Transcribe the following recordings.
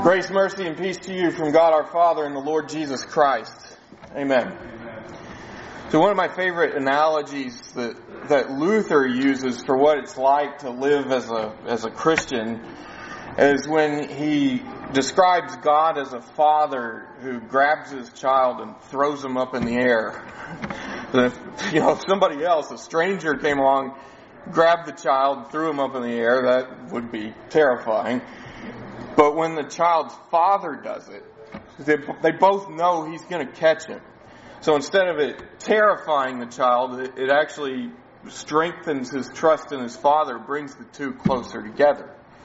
Grace, mercy, and peace to you from God our Father and the Lord Jesus Christ. Amen. So one of my favorite analogies that Luther uses for what it's like to live as a Christian is when he describes God as a father who grabs his child and throws him up in the air. If somebody else, a stranger came along, grabbed the child and threw him up in the air, that would be terrifying. But when the child's father does it, they both know he's going to catch him. So instead of it terrifying the child, it actually strengthens his trust in his father, brings the two closer together.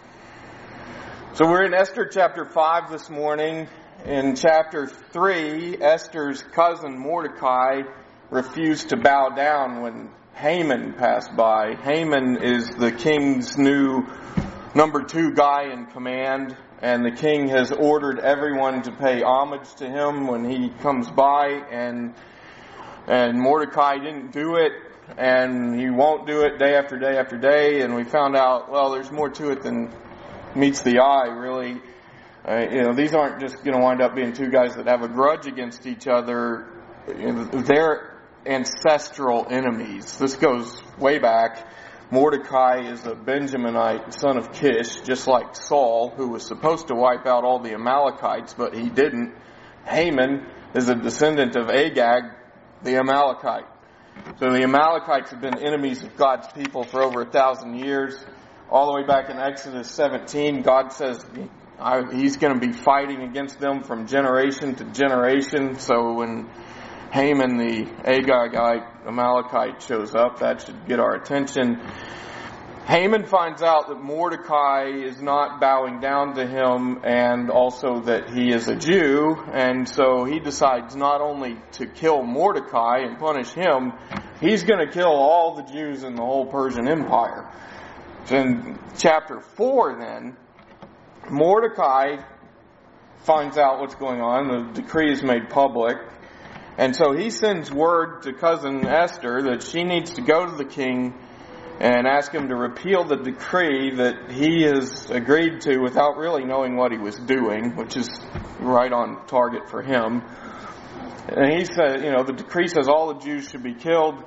So we're in Esther chapter 5 this morning. In chapter 3, Esther's cousin Mordecai refused to bow down when Haman passed by. Haman is the king's new number 2 guy in command, and the king has ordered everyone to pay homage to him when he comes by, and Mordecai didn't do it, and he won't do it day after day after day, and we found out, well, there's more to it than meets the eye, really. These aren't just going to wind up being 2 guys that have a grudge against each other. They're ancestral enemies. This goes way back. Mordecai is a Benjaminite, son of Kish, just like Saul, who was supposed to wipe out all the Amalekites, but he didn't. Haman is a descendant of Agag, the Amalekite. So the Amalekites have been enemies of God's people for over 1,000 years. All the way back in Exodus 17, God says He's going to be fighting against them from generation to generation. So when Haman, the Agagite Amalekite, shows up, that should get our attention. Haman finds out that Mordecai is not bowing down to him, and also that he is a Jew, and so he decides not only to kill Mordecai and punish him, he's going to kill all the Jews in the whole Persian Empire. So in chapter 4 then, Mordecai finds out what's going on. The decree is made public. And so he sends word to cousin Esther that she needs to go to the king and ask him to repeal the decree that he has agreed to without really knowing what he was doing, which is right on target for him. And he said, the decree says all the Jews should be killed.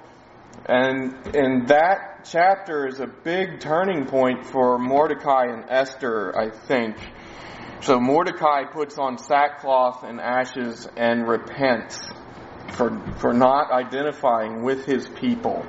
And that chapter is a big turning point for Mordecai and Esther, I think. So Mordecai puts on sackcloth and ashes and repents for not identifying with his people.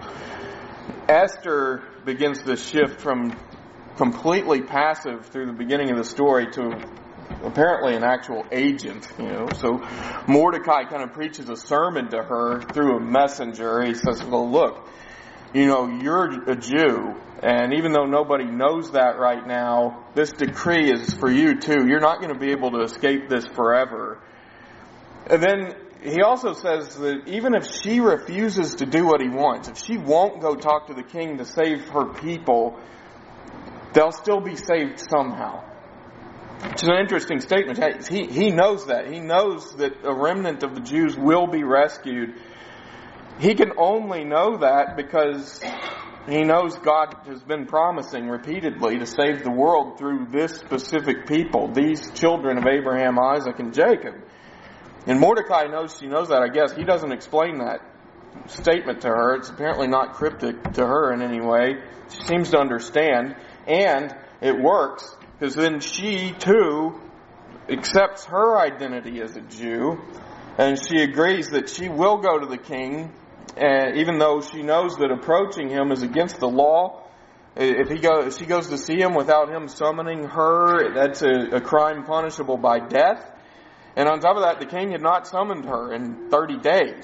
Esther begins to shift from completely passive through the beginning of the story to apparently an actual agent, So Mordecai kind of preaches a sermon to her through a messenger. He says, well, look, you're a Jew, and even though nobody knows that right now, this decree is for you too. You're not going to be able to escape this forever. And then he also says that even if she refuses to do what he wants, if she won't go talk to the king to save her people, they'll still be saved somehow. It's an interesting statement. He knows that. He knows that a remnant of the Jews will be rescued. He can only know that because he knows God has been promising repeatedly to save the world through this specific people, these children of Abraham, Isaac, and Jacob. And Mordecai knows she knows that, I guess. He doesn't explain that statement to her. It's apparently not cryptic to her in any way. She seems to understand, and it works, because then she, too, accepts her identity as a Jew, and she agrees that she will go to the king, even though she knows that approaching him is against the law. If she goes to see him without him summoning her, that's a crime punishable by death. And on top of that, the king had not summoned her in 30 days.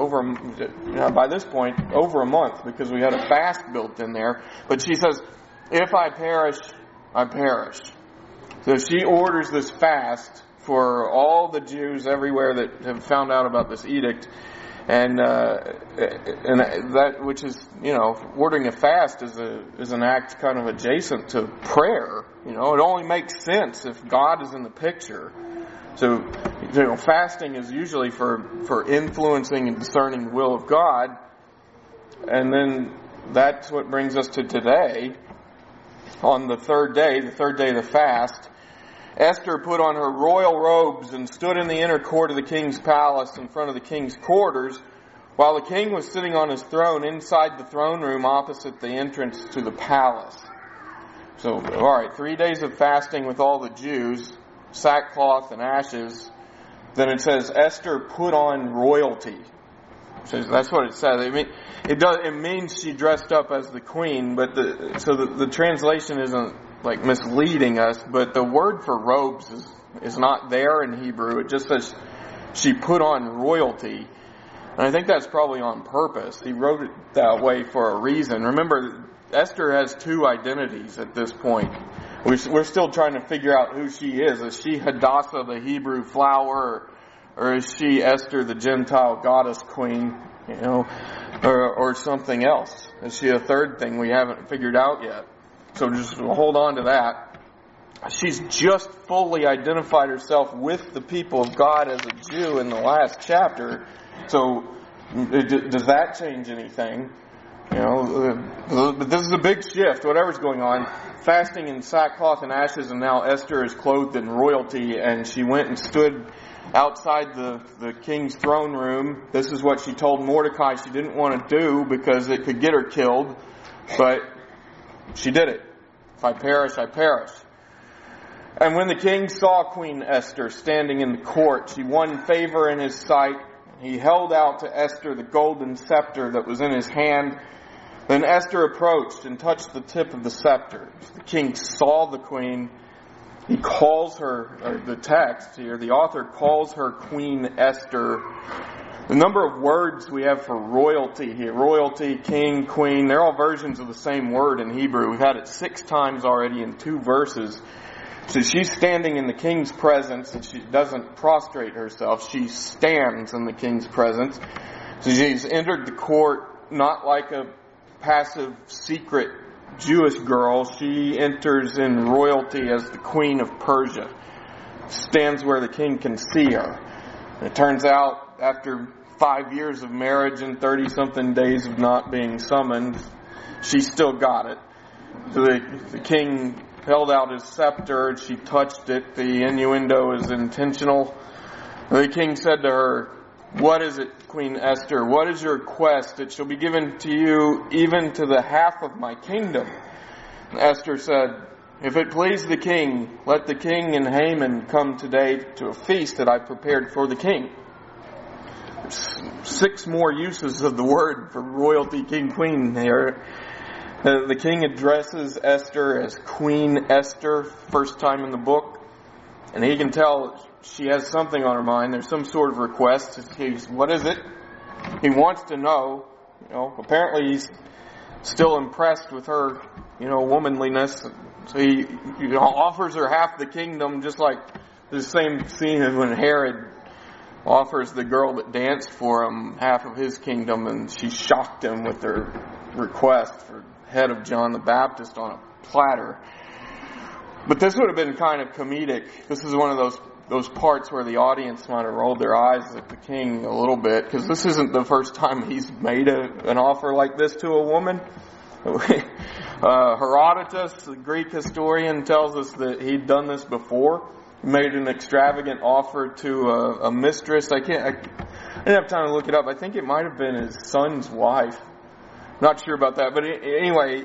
By this point, over a month, because we had a fast built in there. But she says, if I perish, I perish. So she orders this fast for all the Jews everywhere that have found out about this edict. And that, which is, ordering a fast is an act kind of adjacent to prayer. It only makes sense if God is in the picture. So, fasting is usually for influencing and discerning the will of God. And then that's what brings us to today. On the third day of the fast, Esther put on her royal robes and stood in the inner court of the king's palace in front of the king's quarters, while the king was sitting on his throne inside the throne room opposite the entrance to the palace. So, alright, 3 days of fasting with all the Jews, sackcloth and ashes. Then it says Esther put on royalty. So that's what it says. I mean, it means she dressed up as the queen, but the translation isn't like misleading us, but the word for robes is not there in Hebrew. It just says she put on royalty. And I think that's probably on purpose. He wrote it that way for a reason. Remember, Esther has two identities at this point. We're still trying to figure out who she is. Is she Hadassah, the Hebrew flower, or is she Esther, the Gentile goddess queen, or something else? Is she a third thing we haven't figured out yet? So just hold on to that. She's just fully identified herself with the people of God as a Jew in the last chapter. So does that change anything? But this is a big shift, whatever's going on. Fasting in sackcloth and ashes, and now Esther is clothed in royalty, and she went and stood outside the king's throne room. This is what she told Mordecai she didn't want to do because it could get her killed, but she did it. If I perish, I perish. And when the king saw Queen Esther standing in the court, she won favor in his sight. He held out to Esther the golden scepter that was in his hand. Then Esther approached and touched the tip of the scepter. The king saw the queen. He calls her, or the text here, the author calls her Queen Esther. The number of words we have for royalty here, royalty, king, queen, they're all versions of the same word in Hebrew. We've had it 6 times already in 2 verses. So she's standing in the king's presence, and she doesn't prostrate herself. She stands in the king's presence. So she's entered the court not like a passive, secret Jewish girl. She enters in royalty as the queen of Persia. Stands where the king can see her. And it turns out, after 5 years of marriage and 30-something days of not being summoned, she still got it. So the king held out his scepter, and she touched it. The innuendo is intentional. The king said to her, "What is it, Queen Esther? What is your request? It shall be given to you even to the half of my kingdom." And Esther said, "If it please the king, let the king and Haman come today to a feast that I prepared for the king." There's 6 more uses of the word for royalty, king, queen here. The king addresses Esther as Queen Esther, first time in the book. And he can tell she has something on her mind. There's some sort of request. What is it? He wants to know. Apparently he's still impressed with her, womanliness. So he offers her half the kingdom, just like the same scene as when Herod offers the girl that danced for him half of his kingdom, and she shocked him with her request for head of John the Baptist on a platter. But this would have been kind of comedic. This is one of those parts where the audience might have rolled their eyes at the king a little bit, because this isn't the first time he's made an offer like this to a woman. Herodotus, the Greek historian, tells us that he'd done this before. He made an extravagant offer to a mistress. I didn't have time to look it up. I think it might have been his son's wife. Not sure about that, but anyway,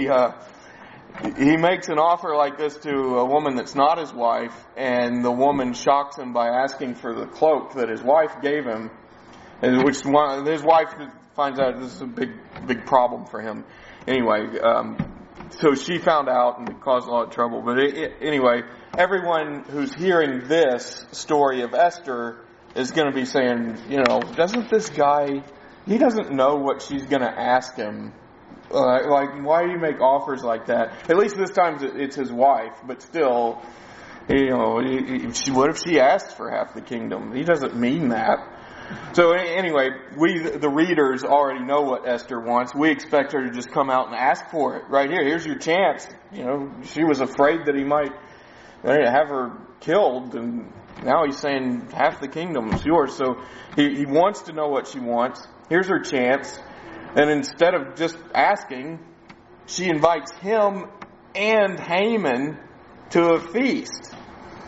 he makes an offer like this to a woman that's not his wife, and the woman shocks him by asking for the cloak that his wife gave him, and his wife finds out this is a big problem for him. Anyway, so she found out and it caused a lot of trouble. But anyway, everyone who's hearing this story of Esther is going to be saying, doesn't this guy, he doesn't know what she's going to ask him. Why do you make offers like that? At least this time it's his wife, but still, what if she asked for half the kingdom? He doesn't mean that. So anyway, we, the readers, already know what Esther wants. We expect her to just come out and ask for it. Right here, here's your chance. She was afraid that he might have her killed, and now he's saying half the kingdom is yours. So he wants to know what she wants. Here's her chance. And instead of just asking, she invites him and Haman to a feast.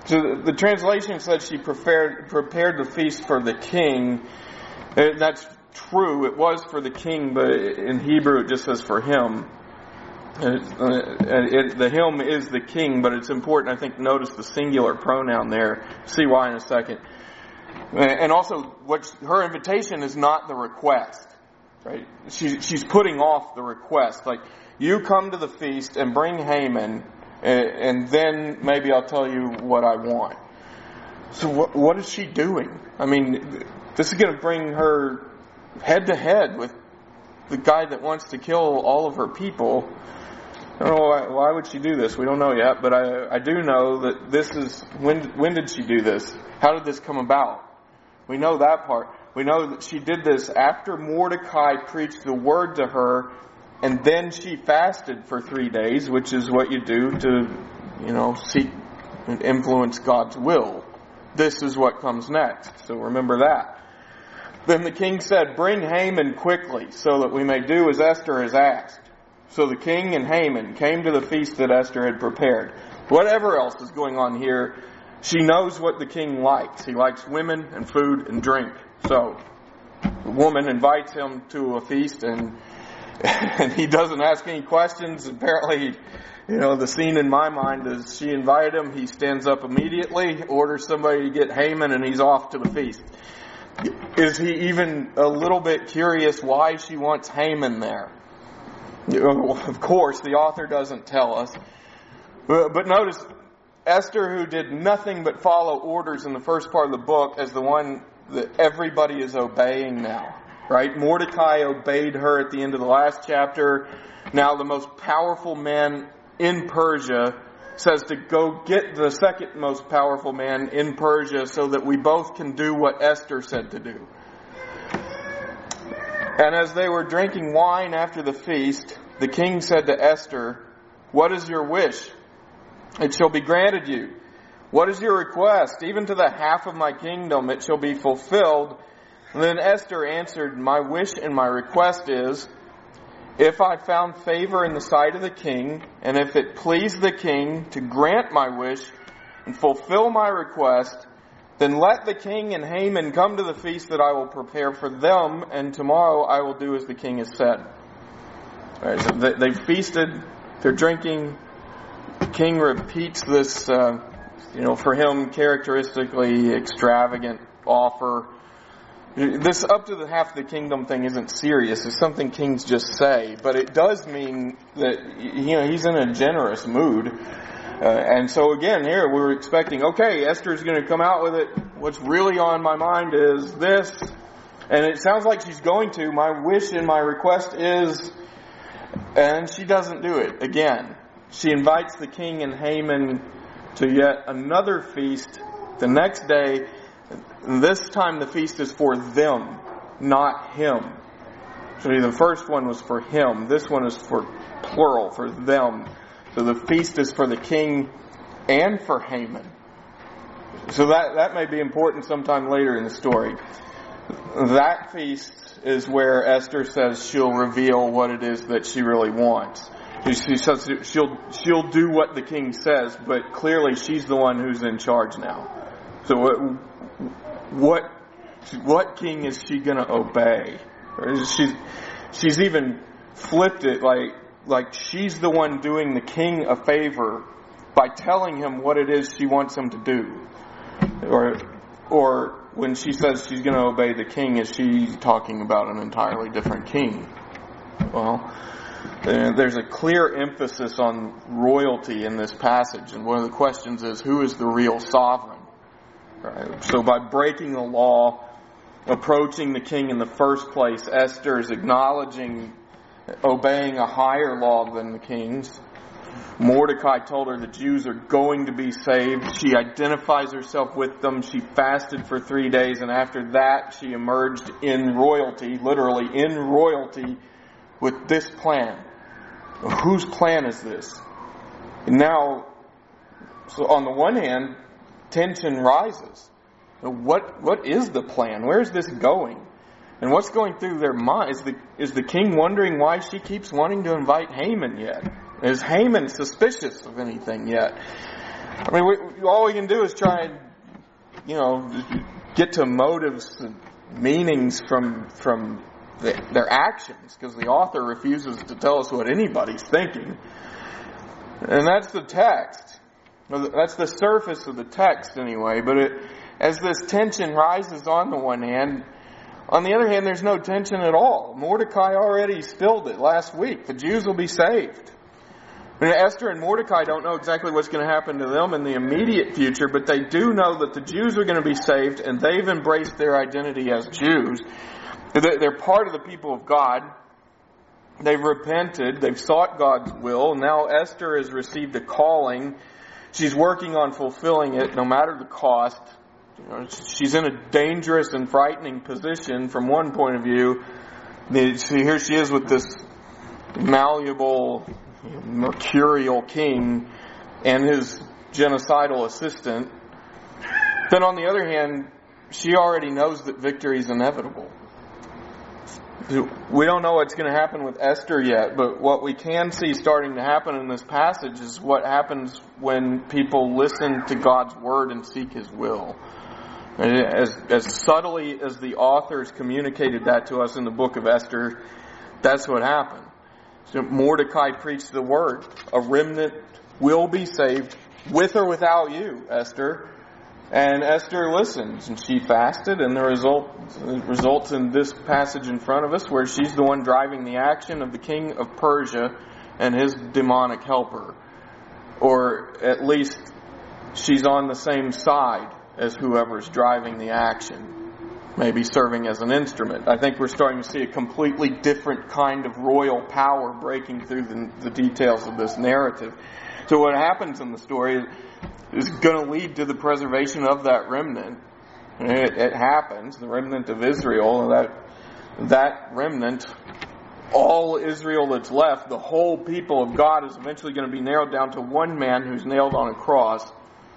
So the translation said she prepared the feast for the king. That's true. It was for the king, but in Hebrew it just says for him. The him is the king, but it's important, I think, to notice the singular pronoun there. See why in a second. And also, her invitation is not the request, right? She's putting off the request. Like, you come to the feast and bring Haman, and then maybe I'll tell you what I want. So what is she doing? I mean, this is going to bring her head to head with the guy that wants to kill all of her people. I don't know why would she do this. We don't know yet, but I do know that this is, when did she do this? How did this come about? We know that part. We know that she did this after Mordecai preached the word to her, and then she fasted for 3 days, which is what you do to, seek and influence God's will. This is what comes next. So remember that. Then the king said, "Bring Haman quickly, so that we may do as Esther has asked." So the king and Haman came to the feast that Esther had prepared. Whatever else is going on here, she knows what the king likes. He likes women and food and drink. So the woman invites him to a feast, and he doesn't ask any questions. Apparently, the scene in my mind is she invited him, he stands up immediately, orders somebody to get Haman, and he's off to the feast. Is he even a little bit curious why she wants Haman there? Of course, the author doesn't tell us. But notice, Esther, who did nothing but follow orders in the first part of the book, as the one that everybody is obeying now. Right? Mordecai obeyed her at the end of the last chapter. Now the most powerful man in Persia says to go get the second most powerful man in Persia so that we both can do what Esther said to do. And as they were drinking wine after the feast, the king said to Esther, "What is your wish? It shall be granted you. What is your request? Even to the half of my kingdom it shall be fulfilled." And then Esther answered, "My wish and my request is, if I found favor in the sight of the king, and if it pleased the king to grant my wish and fulfill my request, then let the king and Haman come to the feast that I will prepare for them, and tomorrow I will do as the king has said." All right, so they've feasted, they're drinking. The king repeats this, for him, characteristically extravagant offer. This up to the half of the kingdom thing isn't serious. It's something kings just say. But it does mean that, he's in a generous mood. And so again, here we're expecting, okay, Esther's going to come out with it. What's really on my mind is this. And it sounds like she's going to. My wish and my request is... And she doesn't do it. Again, she invites the king and Haman to yet another feast the next day. This time the feast is for them, not him. So the first one was for him. This one is for plural, for them. So the feast is for the king and for Haman. So that may be important sometime later in the story. That feast is where Esther says she'll reveal what it is that she really wants. She says she'll do what the king says, but clearly she's the one who's in charge now. So what king is she going to obey? She's even flipped it like she's the one doing the king a favor by telling him what it is she wants him to do. Or when she says she's going to obey the king, is she talking about an entirely different king? Well, there's a clear emphasis on royalty in this passage, and one of the questions is, who is the real sovereign? Right? So by breaking the law, approaching the king in the first place, Esther is acknowledging obeying a higher law than the king's. Mordecai told her the Jews are going to be saved. She identifies herself with them. She fasted for 3 days, and after that she emerged in royalty, literally in royalty, with this plan. Whose plan is this? And now, so on the one hand, tension rises. What is the plan? Where is this going? And what's going through their mind? Is the king wondering why she keeps wanting to invite Haman yet? Is Haman suspicious of anything yet? I mean, all we can do is try and, get to motives and meanings from their actions, because the author refuses to tell us what anybody's thinking. And that's the text. That's the surface of the text anyway. But as this tension rises on the one hand, on the other hand, there's no tension at all. Mordecai already spilled it last week. The Jews will be saved. I mean, Esther and Mordecai don't know exactly what's going to happen to them in the immediate future, but they do know that the Jews are going to be saved, and they've embraced their identity as Jews. They're part of the people of God. They've repented. They've sought God's will. Now Esther has received a calling. She's working on fulfilling it, no matter the cost. She's in a dangerous and frightening position from one point of view. Here she is with this malleable, mercurial king and his genocidal assistant. Then on the other hand, she already knows that victory is inevitable. We don't know what's going to happen with Esther yet, but what we can see starting to happen in this passage is what happens when people listen to God's word and seek His will. And as subtly as the authors communicated that to us in the book of Esther, that's what happened. So Mordecai preached the word. A remnant will be saved with or without you, Esther. And Esther listens, and she fasted, and the result results in this passage in front of us, where she's the one driving the action of the king of Persia and his demonic helper. Or at least she's on the same side as whoever's driving the action, maybe serving as an instrument. I think we're starting to see a completely different kind of royal power breaking through the details of this narrative. So what happens in the story is going to lead to the preservation of that remnant. It happens, the remnant of Israel, that remnant, all Israel that's left, the whole people of God, is eventually going to be narrowed down to one man who's nailed on a cross.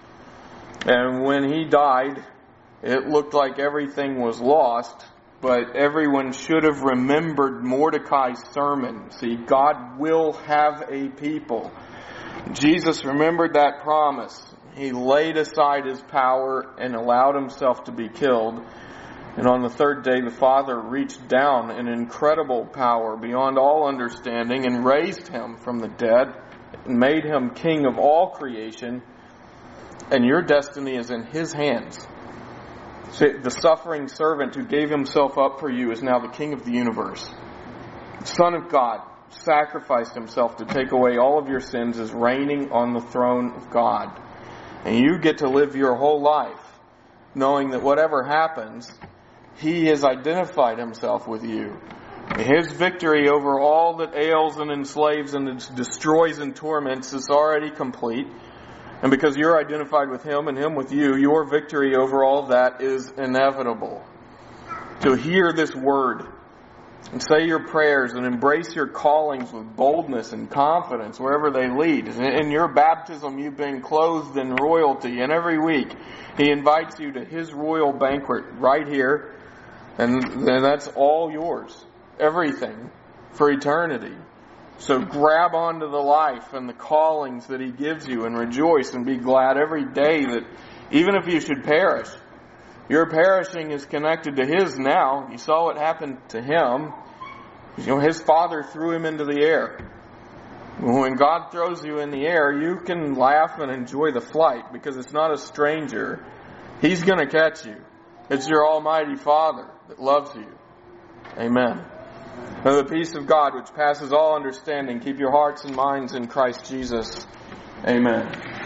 And when he died, it looked like everything was lost, but everyone should have remembered Mordecai's sermon. See, God will have a people. Jesus remembered that promise. He laid aside his power and allowed himself to be killed. And on the third day, the Father reached down in incredible power beyond all understanding and raised him from the dead and made him king of all creation. And your destiny is in His hands. The suffering servant who gave himself up for you is now the King of the universe. The Son of God sacrificed Himself to take away all of your sins, is reigning on the throne of God. And you get to live your whole life knowing that whatever happens, He has identified Himself with you. His victory over all that ails and enslaves and destroys and torments is already complete. And because you're identified with Him and Him with you, your victory over all that is inevitable. To hear this word and say your prayers and embrace your callings with boldness and confidence wherever they lead. In your baptism, you've been clothed in royalty, and every week He invites you to His royal banquet right here, and that's all yours. Everything for eternity. So grab onto the life and the callings that He gives you and rejoice and be glad every day that even if you should perish, your perishing is connected to His now. You saw what happened to him. His Father threw him into the air. When God throws you in the air, you can laugh and enjoy the flight because it's not a stranger. He's going to catch you. It's your Almighty Father that loves you. Amen. May the peace of God, which passes all understanding, keep your hearts and minds in Christ Jesus. Amen.